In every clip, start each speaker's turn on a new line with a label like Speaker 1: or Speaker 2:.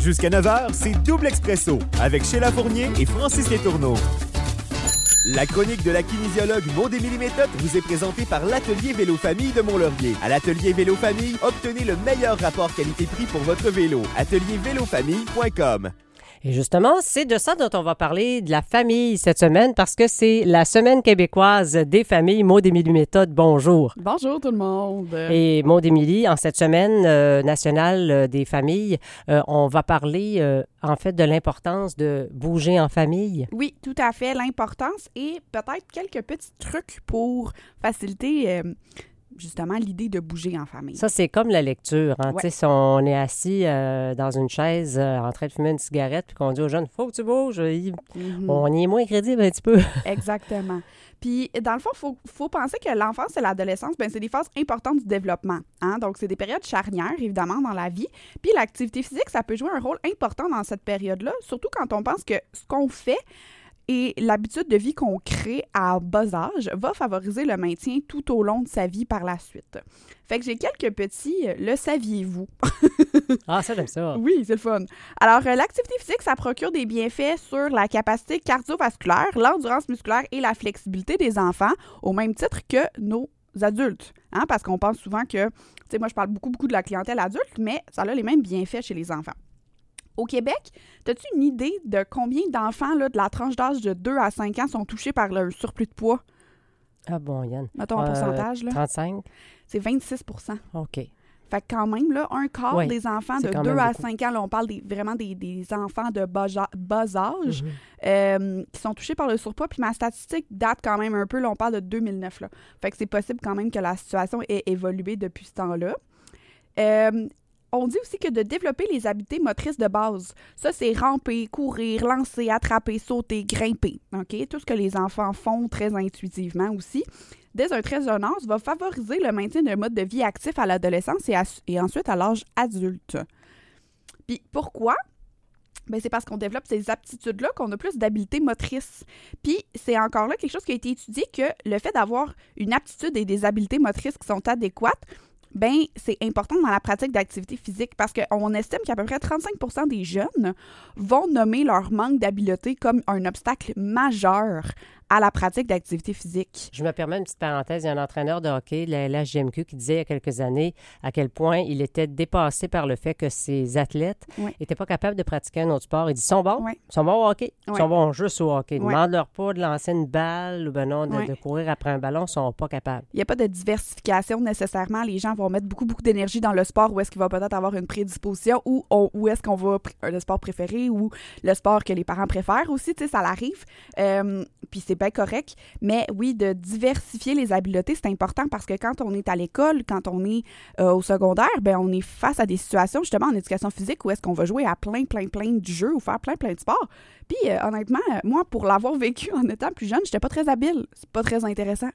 Speaker 1: Jusqu'à 9h, c'est Double Expresso avec Sheila Fournier et Francis Letourneau. La chronique de la kinésiologue Maud-Émilie Méthode vous est présentée par l'Atelier Vélo Famille de Mont-Laurier. À l'Atelier Vélo Famille, obtenez le meilleur rapport qualité-prix pour votre vélo. ateliervélofamille.com.
Speaker 2: Et justement, c'est de ça dont on va parler de la famille cette semaine parce que c'est la Semaine québécoise des familles. Maud-Émilie Méthode, bonjour.
Speaker 3: Bonjour tout le monde.
Speaker 2: Et Maud-Émilie, en cette Semaine nationale des familles, on va parler en fait de l'importance de bouger en famille.
Speaker 3: Oui, tout à fait, l'importance et peut-être quelques petits trucs pour faciliter justement l'idée de bouger en famille.
Speaker 2: Ça, c'est comme la lecture. Hein?
Speaker 3: Ouais.
Speaker 2: Tu sais, si on est assis dans une chaise en train de fumer une cigarette puis qu'on dit aux jeunes « faut que tu bouges », on y est moins crédible un petit peu.
Speaker 3: Exactement. Puis, dans le fond, faut penser que l'enfance et l'adolescence, bien, c'est des phases importantes du développement. Hein? Donc, c'est des périodes charnières, évidemment, dans la vie. Puis, l'activité physique, ça peut jouer un rôle important dans cette période-là, surtout quand on pense que ce qu'on fait et l'habitude de vie qu'on crée à bas âge va favoriser le maintien tout au long de sa vie par la suite. Fait que j'ai quelques petits « le saviez-vous ».
Speaker 2: Ah, ça, j'aime ça.
Speaker 3: Oui, c'est le fun. Alors, l'activité physique, ça procure des bienfaits sur la capacité cardiovasculaire, l'endurance musculaire et la flexibilité des enfants, au même titre que nos adultes. Hein? Parce qu'on pense souvent que, tu sais, moi, je parle beaucoup de la clientèle adulte, mais ça a les mêmes bienfaits chez les enfants. Au Québec, as-tu une idée de combien d'enfants là, de la tranche d'âge de 2 à 5 ans sont touchés par le surplus de poids?
Speaker 2: Ah bon, Yann.
Speaker 3: Mettons en pourcentage. Là.
Speaker 2: 35?
Speaker 3: C'est 26 %.
Speaker 2: OK.
Speaker 3: Fait que quand même, là, un quart
Speaker 2: Oui,
Speaker 3: des enfants de
Speaker 2: c'est quand
Speaker 3: 2
Speaker 2: même
Speaker 3: à
Speaker 2: beaucoup.
Speaker 3: 5 ans, là, on parle vraiment des enfants de bas âge qui sont touchés par le surpoids. Puis ma statistique date quand même un peu, là, on parle de 2009. Là. Fait que c'est possible quand même que la situation ait évolué depuis ce temps-là. On dit aussi que de développer les habiletés motrices de base, ça, c'est ramper, courir, lancer, attraper, sauter, grimper. OK? Tout ce que les enfants font très intuitivement aussi, dès un très jeune âge, va favoriser le maintien d'un mode de vie actif à l'adolescence et ensuite à l'âge adulte. Puis pourquoi? Bien, c'est parce qu'on développe ces aptitudes-là qu'on a plus d'habiletés motrices. Puis, c'est encore là quelque chose qui a été étudié que le fait d'avoir une aptitude et des habiletés motrices qui sont adéquates, bien, c'est important dans la pratique d'activité physique parce qu'on estime qu'à peu près 35 % des jeunes vont nommer leur manque d'habileté comme un obstacle majeur à la pratique d'activité physique.
Speaker 2: Je me permets une petite parenthèse. Il y a un entraîneur de hockey, la JMQ, qui disait il y a quelques années à quel point il était dépassé par le fait que ses athlètes n'étaient pas capables de pratiquer un autre sport. Il dit, ils sont bons, ils sont bons au hockey, ils sont bons juste au hockey. Demande-leur pas de lancer une balle ou de courir après un ballon, ils sont pas capables.
Speaker 3: Il n'y a pas de diversification nécessairement. Les gens vont mettre beaucoup d'énergie dans le sport où est-ce qu'il va peut-être avoir une prédisposition ou où est-ce qu'on va le sport préféré ou le sport que les parents préfèrent aussi, tu sais, ça l'arrive. Puis c'est bien correct, mais oui, de diversifier les habiletés, c'est important parce que quand on est à l'école, quand on est au secondaire, ben on est face à des situations justement en éducation physique où est-ce qu'on va jouer à plein de jeux ou faire plein de sports. Puis honnêtement, moi, pour l'avoir vécu en étant plus jeune, j'étais pas très habile. C'est pas très intéressant.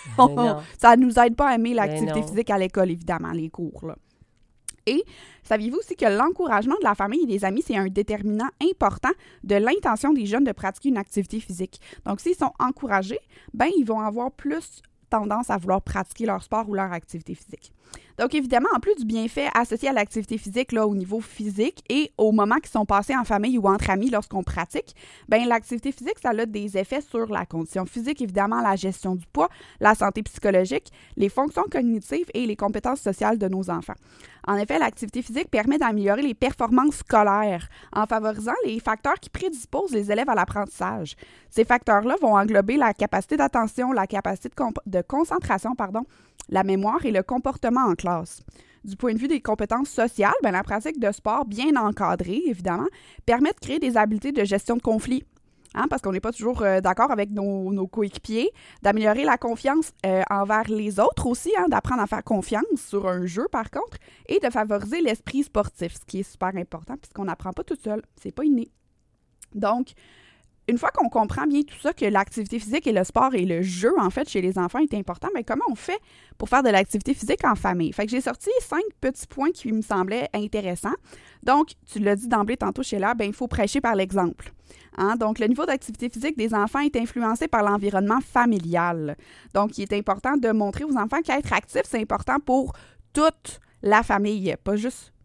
Speaker 3: Ça nous aide pas à aimer l'activité physique à l'école, évidemment, les cours, là. Et saviez-vous aussi que l'encouragement de la famille et des amis, c'est un déterminant important de l'intention des jeunes de pratiquer une activité physique. Donc, s'ils sont encouragés, ben ils vont avoir plus tendance à vouloir pratiquer leur sport ou leur activité physique. Donc, évidemment, en plus du bienfait associé à l'activité physique là, au niveau physique et aux moments qui sont passés en famille ou entre amis lorsqu'on pratique, bien, l'activité physique, ça a des effets sur la condition physique, évidemment, la gestion du poids, la santé psychologique, les fonctions cognitives et les compétences sociales de nos enfants. En effet, l'activité physique permet d'améliorer les performances scolaires en favorisant les facteurs qui prédisposent les élèves à l'apprentissage. Ces facteurs-là vont englober la capacité d'attention, la capacité de concentration, la mémoire et le comportement en classe. Du point de vue des compétences sociales, bien, la pratique de sport bien encadrée, évidemment, permet de créer des habiletés de gestion de conflits. Hein, parce qu'on n'est pas toujours d'accord avec nos coéquipiers, d'améliorer la confiance envers les autres aussi, hein, d'apprendre à faire confiance sur un jeu par contre, et de favoriser l'esprit sportif, ce qui est super important puisqu'on n'apprend pas tout seul, c'est pas inné. Donc, une fois qu'on comprend bien tout ça, que l'activité physique et le sport et le jeu, en fait, chez les enfants est important, mais comment on fait pour faire de l'activité physique en famille? Fait que j'ai sorti 5 petits points qui me semblaient intéressants. Donc, tu l'as dit d'emblée tantôt, Sheila, bien, il faut prêcher par l'exemple. Hein? Donc, le niveau d'activité physique des enfants est influencé par l'environnement familial. Donc, il est important de montrer aux enfants qu'être actif, c'est important pour toute la famille, pas juste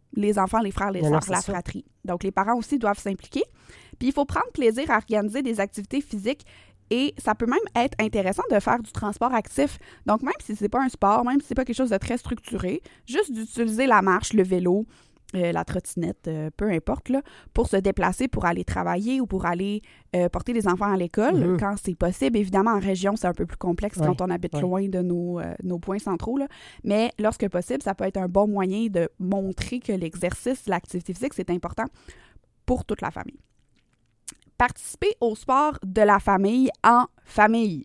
Speaker 3: les enfants, les frères, les sœurs, la fratrie. Donc, les parents aussi doivent s'impliquer. Puis, il faut prendre plaisir à organiser des activités physiques et ça peut même être intéressant de faire du transport actif. Donc, même si c'est pas un sport, même si c'est pas quelque chose de très structuré, juste d'utiliser la marche, le vélo, la trottinette, peu importe, là, pour se déplacer, pour aller travailler ou pour aller porter les enfants à l'école, quand c'est possible. Évidemment, en région, c'est un peu plus complexe quand on habite loin de nos points centraux, là. Mais lorsque possible, ça peut être un bon moyen de montrer que l'exercice, l'activité physique, c'est important pour toute la famille. Participer au sport de la famille en famille.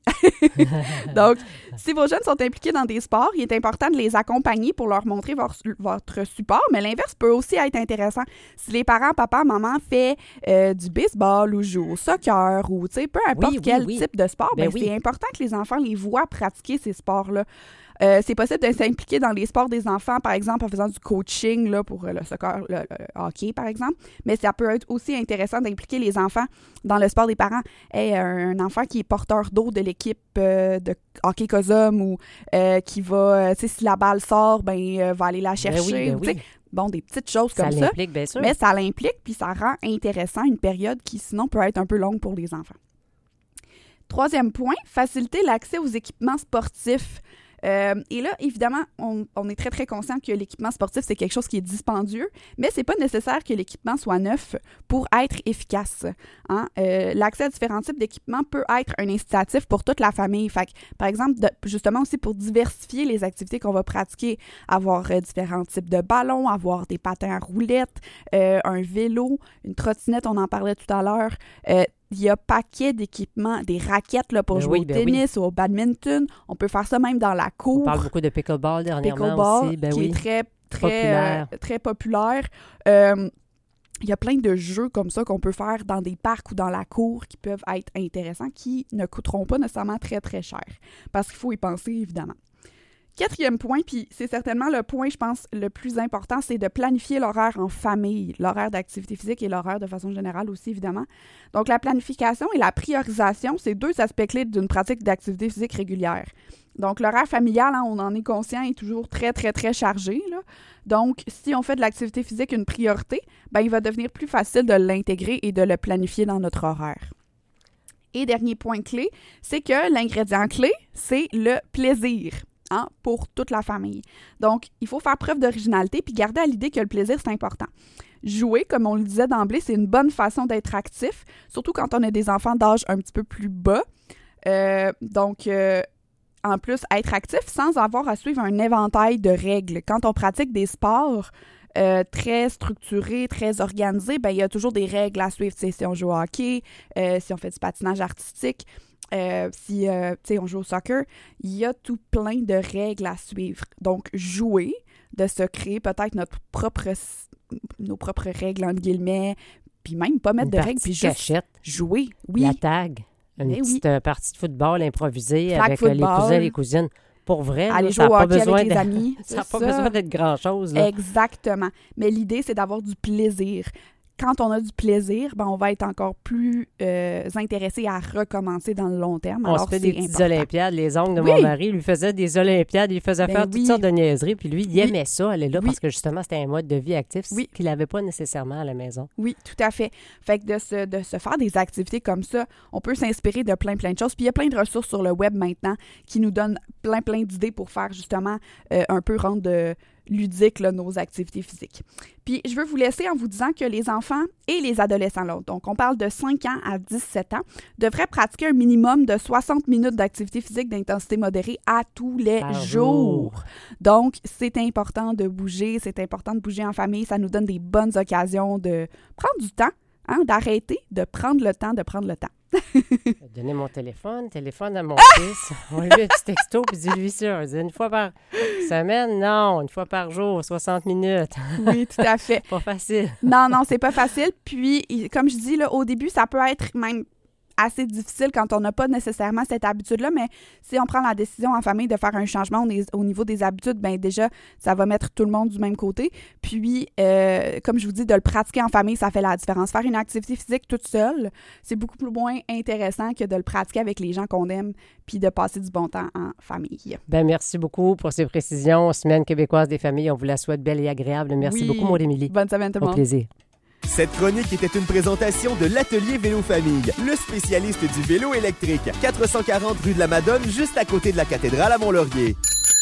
Speaker 3: Donc, si vos jeunes sont impliqués dans des sports, il est important de les accompagner pour leur montrer votre support, mais l'inverse peut aussi être intéressant. Si les parents, papa, maman, fait du baseball ou joue au soccer ou, tu sais, peu importe quel type de sport, c'est important que les enfants les voient pratiquer ces sports-là. C'est possible de s'impliquer dans les sports des enfants, par exemple, en faisant du coaching là, pour le soccer, le hockey, par exemple. Mais ça peut être aussi intéressant d'impliquer les enfants dans le sport des parents. Un enfant qui est porteur d'eau de l'équipe de hockey COSOM ou qui va, tu sais, si la balle sort, va aller la chercher. Bon, des petites choses comme ça.
Speaker 2: Ça l'implique, bien sûr.
Speaker 3: Mais ça l'implique, puis ça rend intéressant une période qui, sinon, peut être un peu longue pour les enfants. Troisième point, faciliter l'accès aux équipements sportifs. Et là, évidemment, on est très, très conscient que l'équipement sportif, c'est quelque chose qui est dispendieux, mais c'est pas nécessaire que l'équipement soit neuf pour être efficace. Hein? L'accès à différents types d'équipements peut être un incitatif pour toute la famille. Fait que, par exemple, justement aussi pour diversifier les activités qu'on va pratiquer, avoir différents types de ballons, avoir des patins à roulettes, un vélo, une trottinette, on en parlait tout à l'heure, il y a paquet d'équipements, des raquettes là, pour jouer au tennis ou au badminton. On peut faire ça même dans la cour.
Speaker 2: On parle beaucoup de pickleball dernièrement aussi.
Speaker 3: Qui est très, très populaire. Il y a plein de jeux comme ça qu'on peut faire dans des parcs ou dans la cour qui peuvent être intéressants, qui ne coûteront pas nécessairement très, très cher. Parce qu'il faut y penser, évidemment. Quatrième point, puis c'est certainement le point, je pense, le plus important, c'est de planifier l'horaire en famille, l'horaire d'activité physique et l'horaire de façon générale aussi, évidemment. Donc, la planification et la priorisation, c'est deux aspects clés d'une pratique d'activité physique régulière. Donc, l'horaire familial, hein, on en est conscient, est toujours très, très, très chargé, là. Donc, si on fait de l'activité physique une priorité, il va devenir plus facile de l'intégrer et de le planifier dans notre horaire. Et dernier point clé, c'est que l'ingrédient clé, c'est le plaisir. Hein, pour toute la famille. Donc, il faut faire preuve d'originalité puis garder à l'idée que le plaisir, c'est important. Jouer, comme on le disait d'emblée, c'est une bonne façon d'être actif, surtout quand on a des enfants d'âge un petit peu plus bas. Donc, en plus, être actif sans avoir à suivre un éventail de règles. Quand on pratique des sports très structurés, très organisés, il y a toujours des règles à suivre. T'sais, si on joue au hockey, si on fait du patinage artistique, si on joue au soccer, il y a tout plein de règles à suivre. Donc, jouer, de se créer peut-être nos propres règles, entre guillemets, puis même pas mettre de règles, puis juste
Speaker 2: cachette,
Speaker 3: jouer. Oui.
Speaker 2: La tag, une petite partie de football improvisée avec les cousins et les cousines. Pour vrai,
Speaker 3: aller
Speaker 2: là,
Speaker 3: jouer au hockey
Speaker 2: avec
Speaker 3: les amis.
Speaker 2: Ça n'a pas besoin d'être grand-chose. Là.
Speaker 3: Exactement. Mais l'idée, c'est d'avoir du plaisir. Quand on a du plaisir, on va être encore plus intéressé à recommencer dans le long terme.
Speaker 2: On se fait des petites olympiades. Les oncles de mon mari lui faisaient des olympiades. Il faisait faire toutes sortes de niaiseries. Puis lui, il aimait ça, aller là, parce que justement, c'était un mode de vie actif qu'il n'avait pas nécessairement à la maison. Oui, tout à fait. Fait que de se faire des activités comme ça, on peut s'inspirer de plein de choses. Puis il y a plein de ressources sur le web maintenant qui nous donnent plein d'idées pour faire justement un peu rendre ludique nos activités physiques. Puis, je veux vous laisser en vous disant que les enfants et les adolescents, là, donc on parle de 5 ans à 17 ans, devraient pratiquer un minimum de 60 minutes d'activité physique d'intensité modérée à tous les jours. Donc, c'est important de bouger en famille. Ça nous donne des bonnes occasions de prendre du temps, hein, d'arrêter, de prendre le temps. Donner mon téléphone à mon fils. On lui un petit texto, puis dis-lui ça. Une fois par semaine? Non, une fois par jour, 60 minutes.
Speaker 3: Oui, tout à fait.
Speaker 2: Pas facile.
Speaker 3: Non, c'est pas facile. Puis, comme je dis, là, au début, ça peut être même assez difficile quand on n'a pas nécessairement cette habitude-là, mais si on prend la décision en famille de faire un changement au niveau des habitudes, bien déjà, ça va mettre tout le monde du même côté. Puis, comme je vous dis, de le pratiquer en famille, ça fait la différence. Faire une activité physique toute seule, c'est beaucoup plus moins intéressant que de le pratiquer avec les gens qu'on aime puis de passer du bon temps en famille.
Speaker 2: Bien, merci beaucoup pour ces précisions. Semaine québécoise des familles, on vous la souhaite belle et agréable. Merci beaucoup, Maud Émilie.
Speaker 3: Bonne semaine tout le monde.
Speaker 2: Au plaisir.
Speaker 1: Cette chronique était une présentation de l'Atelier Vélo Famille, le spécialiste du vélo électrique. 440 rue de la Madone, juste à côté de la cathédrale à Mont-Laurier.